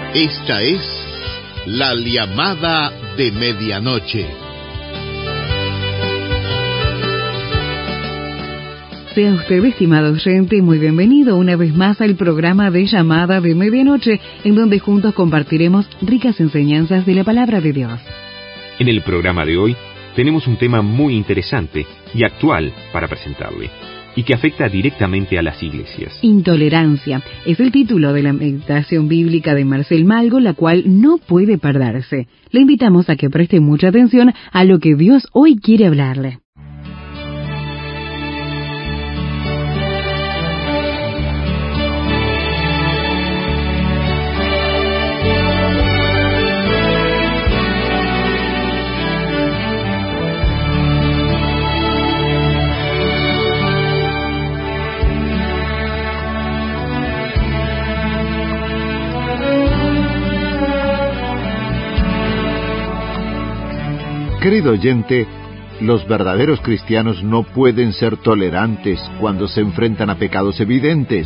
Esta es la llamada de medianoche. Sea usted, estimado oyente, muy bienvenido una vez más al programa de Llamada de Medianoche, en donde juntos compartiremos ricas enseñanzas de la Palabra de Dios. En el programa de hoy tenemos un tema muy interesante y actual para presentarle, y que afecta directamente a las iglesias. Intolerancia es el título de la meditación bíblica de Marcel Malgo, la cual no puede perderse. Le invitamos a que preste mucha atención a lo que Dios hoy quiere hablarle. Querido oyente, los verdaderos cristianos no pueden ser tolerantes cuando se enfrentan a pecados evidentes.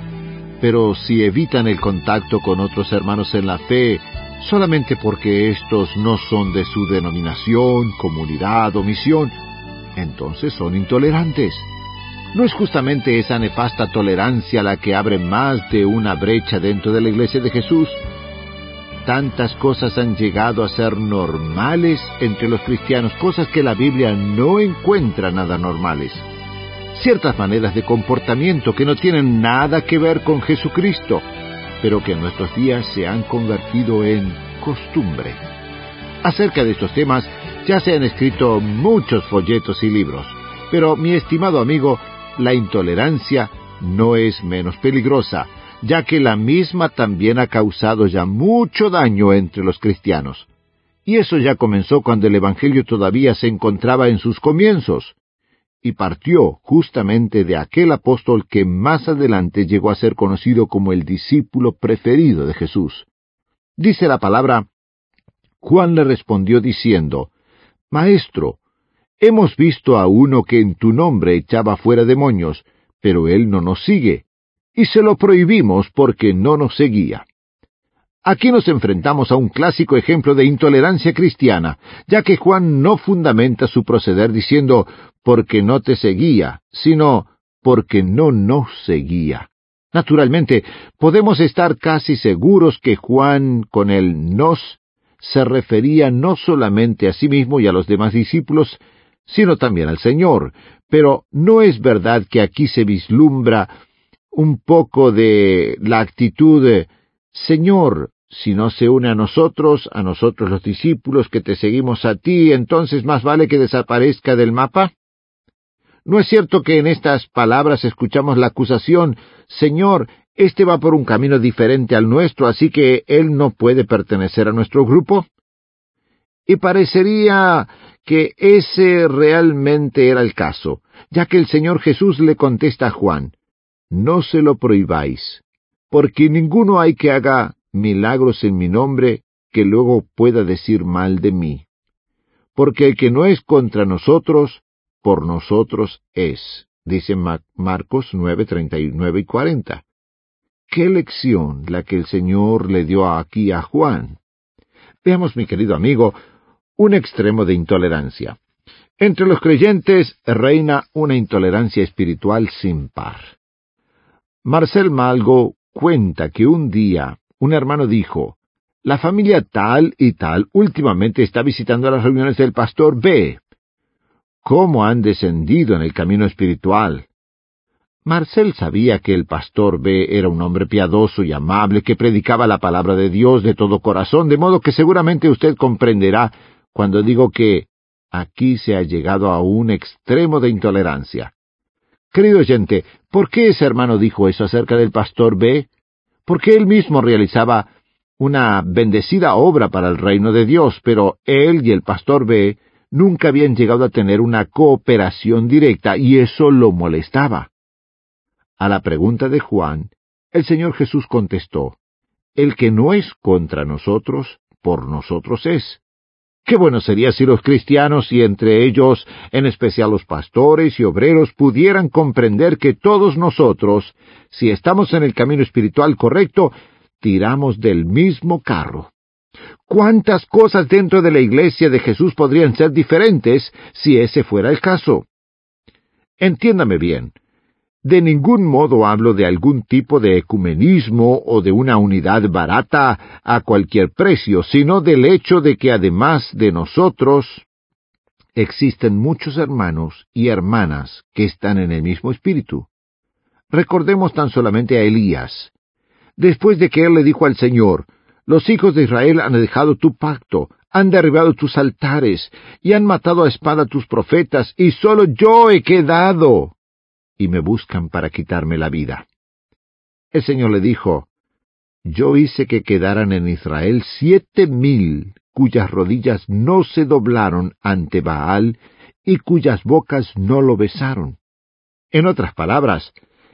Pero si evitan el contacto con otros hermanos en la fe, solamente porque estos no son de su denominación, comunidad o misión, entonces son intolerantes. ¿No es justamente esa nefasta tolerancia la que abre más de una brecha dentro de la Iglesia de Jesús? Tantas cosas han llegado a ser normales entre los cristianos, cosas que la Biblia no encuentra nada normales. Ciertas maneras de comportamiento que no tienen nada que ver con Jesucristo, pero que en nuestros días se han convertido en costumbre. Acerca de estos temas ya se han escrito muchos folletos y libros, pero mi estimado amigo, la intolerancia no es menos peligrosa, ya que la misma también ha causado ya mucho daño entre los cristianos. Y eso ya comenzó cuando el Evangelio todavía se encontraba en sus comienzos, y partió justamente de aquel apóstol que más adelante llegó a ser conocido como el discípulo preferido de Jesús. Dice la palabra: Juan le respondió diciendo: Maestro, hemos visto a uno que en tu nombre echaba fuera demonios, pero él no nos sigue, y se lo prohibimos porque no nos seguía. Aquí nos enfrentamos a un clásico ejemplo de intolerancia cristiana, ya que Juan no fundamenta su proceder diciendo porque no te seguía, sino porque no nos seguía. Naturalmente, podemos estar casi seguros que Juan, con el nos, se refería no solamente a sí mismo y a los demás discípulos, sino también al Señor, pero no es verdad que aquí se vislumbra un poco de la actitud de: Señor, si no se une a nosotros los discípulos que te seguimos a ti, entonces más vale que desaparezca del mapa. ¿No es cierto que en estas palabras escuchamos la acusación: Señor, este va por un camino diferente al nuestro, así que él no puede pertenecer a nuestro grupo? Y parecería que ese realmente era el caso, ya que el Señor Jesús le contesta a Juan: No se lo prohibáis, porque ninguno hay que haga milagros en mi nombre que luego pueda decir mal de mí. Porque el que no es contra nosotros, por nosotros es, dice Marcos 9:39 y 40. ¡Qué lección la que el Señor le dio aquí a Juan! Veamos, mi querido amigo, un extremo de intolerancia. Entre los creyentes reina una intolerancia espiritual sin par. Marcel Malgo cuenta que un día un hermano dijo: La familia tal y tal últimamente está visitando las reuniones del pastor B. ¿Cómo han descendido en el camino espiritual? Marcel sabía que el pastor B era un hombre piadoso y amable que predicaba la palabra de Dios de todo corazón, de modo que seguramente usted comprenderá cuando digo que aquí se ha llegado a un extremo de intolerancia. Querido oyente, ¿por qué ese hermano dijo eso acerca del pastor B? Porque él mismo realizaba una bendecida obra para el reino de Dios, pero él y el pastor B nunca habían llegado a tener una cooperación directa, y eso lo molestaba. A la pregunta de Juan, el Señor Jesús contestó: El que no es contra nosotros, por nosotros es. Qué bueno sería si los cristianos, y entre ellos, en especial los pastores y obreros, pudieran comprender que todos nosotros, si estamos en el camino espiritual correcto, tiramos del mismo carro. ¿Cuántas cosas dentro de la iglesia de Jesús podrían ser diferentes si ese fuera el caso? Entiéndame bien. De ningún modo hablo de algún tipo de ecumenismo o de una unidad barata a cualquier precio, sino del hecho de que además de nosotros, existen muchos hermanos y hermanas que están en el mismo espíritu. Recordemos tan solamente a Elías. Después de que él le dijo al Señor, «Los hijos de Israel han dejado tu pacto, han derribado tus altares, y han matado a espada a tus profetas, y solo yo he quedado, y me buscan para quitarme la vida». El Señor le dijo, «Yo hice que quedaran en Israel 7,000, cuyas rodillas no se doblaron ante Baal, y cuyas bocas no lo besaron». En otras palabras,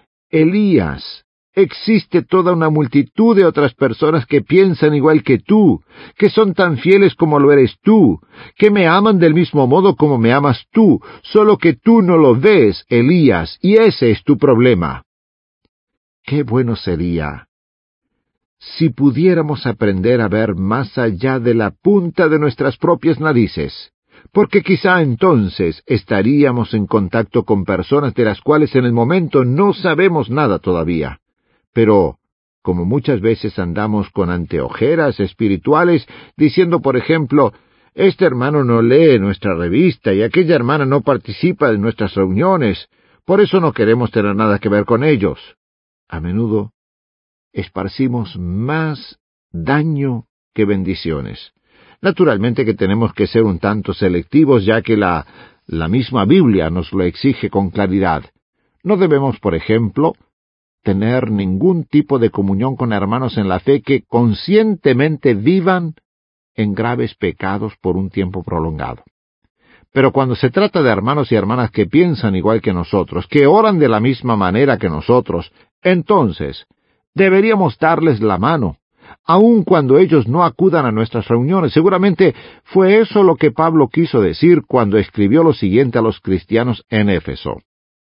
Elías, existe toda una multitud de otras personas que piensan igual que tú, que son tan fieles como lo eres tú, que me aman del mismo modo como me amas tú, solo que tú no lo ves, Elías, y ese es tu problema. Qué bueno sería si pudiéramos aprender a ver más allá de la punta de nuestras propias narices, porque quizá entonces estaríamos en contacto con personas de las cuales en el momento no sabemos nada todavía. Pero, como muchas veces andamos con anteojeras espirituales, diciendo, por ejemplo, «Este hermano no lee nuestra revista y aquella hermana no participa de nuestras reuniones, por eso no queremos tener nada que ver con ellos», a menudo esparcimos más daño que bendiciones. Naturalmente que tenemos que ser un tanto selectivos, ya que la misma Biblia nos lo exige con claridad. No debemos, por ejemplo, tener ningún tipo de comunión con hermanos en la fe que conscientemente vivan en graves pecados por un tiempo prolongado. Pero cuando se trata de hermanos y hermanas que piensan igual que nosotros, que oran de la misma manera que nosotros, entonces deberíamos darles la mano, aun cuando ellos no acudan a nuestras reuniones. Seguramente fue eso lo que Pablo quiso decir cuando escribió lo siguiente a los cristianos en Éfeso: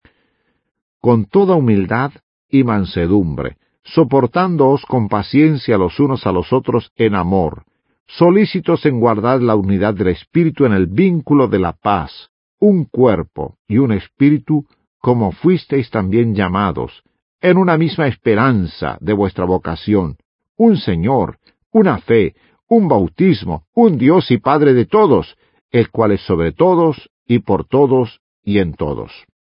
«Con toda humildad y mansedumbre, soportándoos con paciencia los unos a los otros en amor, solícitos en guardar la unidad del Espíritu en el vínculo de la paz, un cuerpo y un espíritu, como fuisteis también llamados, en una misma esperanza de vuestra vocación, un Señor, una fe, un bautismo, un Dios y Padre de todos, el cual es sobre todos y por todos y en todos».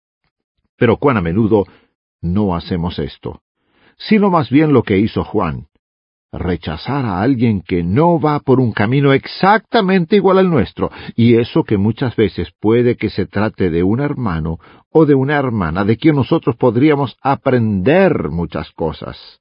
Pero cuán a menudo no hacemos esto, sino más bien lo que hizo Juan: rechazar a alguien que no va por un camino exactamente igual al nuestro, y eso que muchas veces puede que se trate de un hermano o de una hermana de quien nosotros podríamos aprender muchas cosas.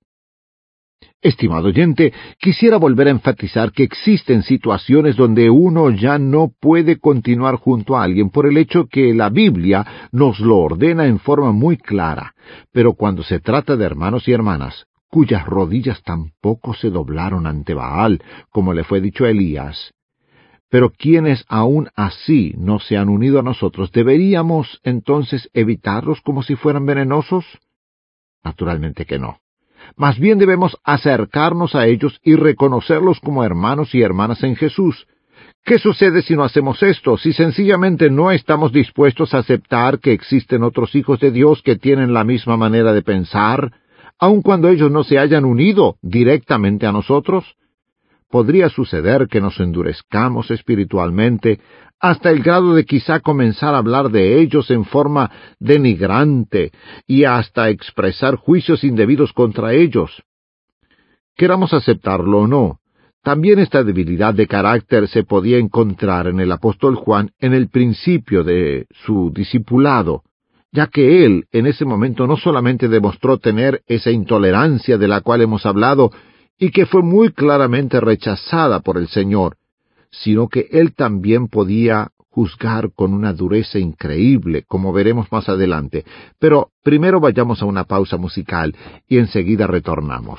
Estimado oyente, quisiera volver a enfatizar que existen situaciones donde uno ya no puede continuar junto a alguien por el hecho que la Biblia nos lo ordena en forma muy clara, pero cuando se trata de hermanos y hermanas cuyas rodillas tampoco se doblaron ante Baal, como le fue dicho a Elías, pero quienes aún así no se han unido a nosotros, ¿deberíamos entonces evitarlos como si fueran venenosos? Naturalmente que no. Más bien debemos acercarnos a ellos y reconocerlos como hermanos y hermanas en Jesús. ¿Qué sucede si no hacemos esto? Si sencillamente no estamos dispuestos a aceptar que existen otros hijos de Dios que tienen la misma manera de pensar, aun cuando ellos no se hayan unido directamente a nosotros. Podría suceder que nos endurezcamos espiritualmente hasta el grado de quizá comenzar a hablar de ellos en forma denigrante y hasta expresar juicios indebidos contra ellos. Queramos aceptarlo o no, también esta debilidad de carácter se podía encontrar en el apóstol Juan en el principio de su discipulado, ya que él en ese momento no solamente demostró tener esa intolerancia de la cual hemos hablado y que fue muy claramente rechazada por el Señor, sino que él también podía juzgar con una dureza increíble, como veremos más adelante. Pero primero vayamos a una pausa musical y enseguida retornamos.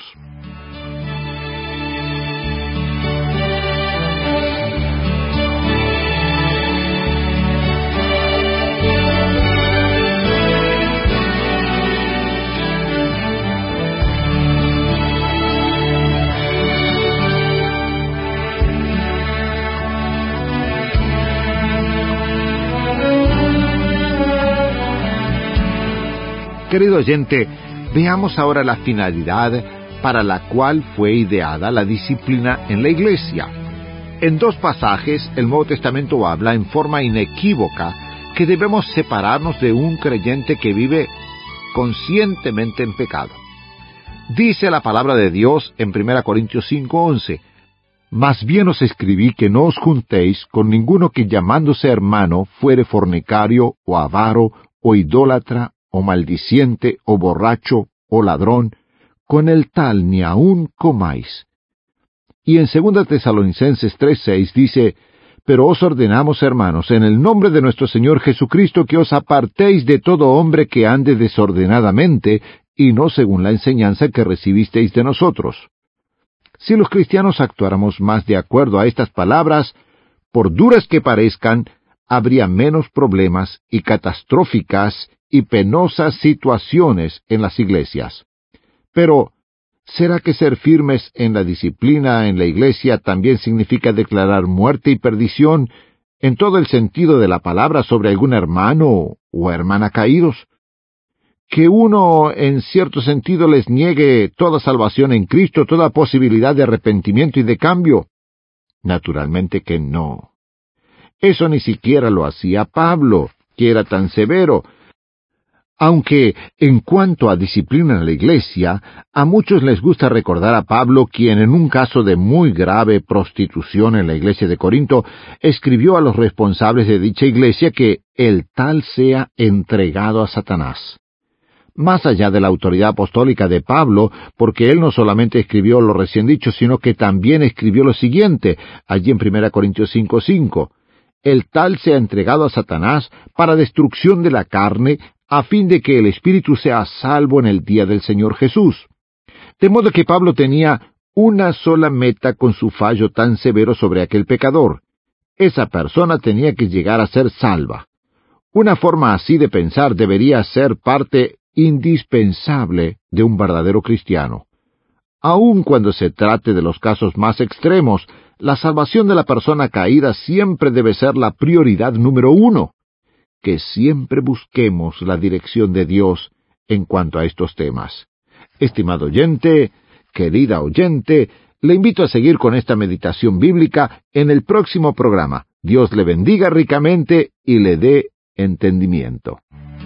Querido oyente, veamos ahora la finalidad para la cual fue ideada la disciplina en la Iglesia. En 2 pasajes, el Nuevo Testamento habla en forma inequívoca que debemos separarnos de un creyente que vive conscientemente en pecado. Dice la palabra de Dios en 1 Corintios 5:11, «Mas bien os escribí que no os juntéis con ninguno que llamándose hermano fuere fornicario, o avaro, o idólatra, o maldiciente, o borracho, o ladrón, con el tal ni aun comáis». Y en 2 Tesalonicenses 3:6 dice, «Pero os ordenamos, hermanos, en el nombre de nuestro Señor Jesucristo, que os apartéis de todo hombre que ande desordenadamente, y no según la enseñanza que recibisteis de nosotros». Si los cristianos actuáramos más de acuerdo a estas palabras, por duras que parezcan, habría menos problemas y catastróficas y penosas situaciones en las iglesias. Pero, ¿será que ser firmes en la disciplina en la iglesia también significa declarar muerte y perdición en todo el sentido de la palabra sobre algún hermano o hermana caídos? ¿Que uno, en cierto sentido, les niegue toda salvación en Cristo, toda posibilidad de arrepentimiento y de cambio? Naturalmente que no. Eso ni siquiera lo hacía Pablo, que era tan severo. Aunque, en cuanto a disciplina en la iglesia, a muchos les gusta recordar a Pablo, quien en un caso de muy grave prostitución en la iglesia de Corinto, escribió a los responsables de dicha iglesia que el tal sea entregado a Satanás. Más allá de la autoridad apostólica de Pablo, porque él no solamente escribió lo recién dicho, sino que también escribió lo siguiente, allí en 1 Corintios 5:5, «El tal sea entregado a Satanás para destrucción de la carne, a fin de que el espíritu sea salvo en el día del Señor Jesús». De modo que Pablo tenía una sola meta con su fallo tan severo sobre aquel pecador. Esa persona tenía que llegar a ser salva. Una forma así de pensar debería ser parte indispensable de un verdadero cristiano. Aun cuando se trate de los casos más extremos, la salvación de la persona caída siempre debe ser la prioridad número 1. Que siempre busquemos la dirección de Dios en cuanto a estos temas. Estimado oyente, querida oyente, le invito a seguir con esta meditación bíblica en el próximo programa. Dios le bendiga ricamente y le dé entendimiento.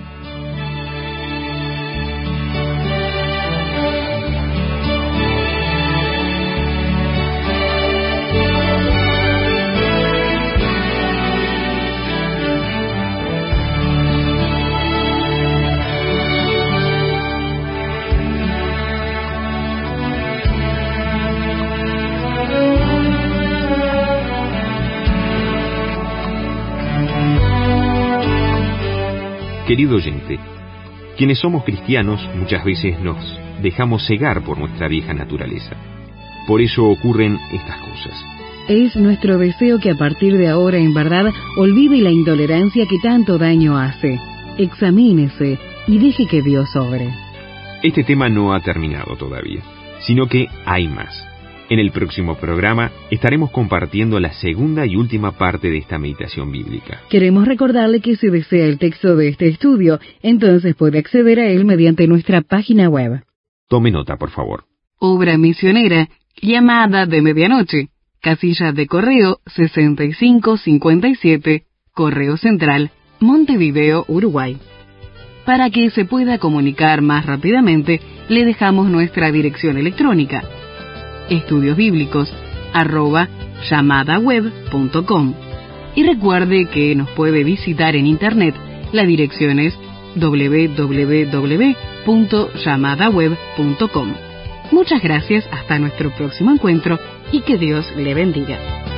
Querido oyente, quienes somos cristianos muchas veces nos dejamos cegar por nuestra vieja naturaleza. Por eso ocurren estas cosas. Es nuestro deseo que a partir de ahora, en verdad, olvide la intolerancia que tanto daño hace. Examínese y deje que Dios obre. Este tema no ha terminado todavía, sino que hay más. En el próximo programa estaremos compartiendo la segunda y última parte de esta meditación bíblica. Queremos recordarle que si desea el texto de este estudio, entonces puede acceder a él mediante nuestra página web. Tome nota, por favor. Obra misionera, llamada de medianoche, casilla de correo 6557, Correo Central, Montevideo, Uruguay. Para que se pueda comunicar más rápidamente, le dejamos nuestra dirección electrónica: estudiosbiblicos@yamadaweb.com. Y recuerde que nos puede visitar en internet. La dirección es www.yamadaweb.com. Muchas gracias, hasta nuestro próximo encuentro y que Dios le bendiga.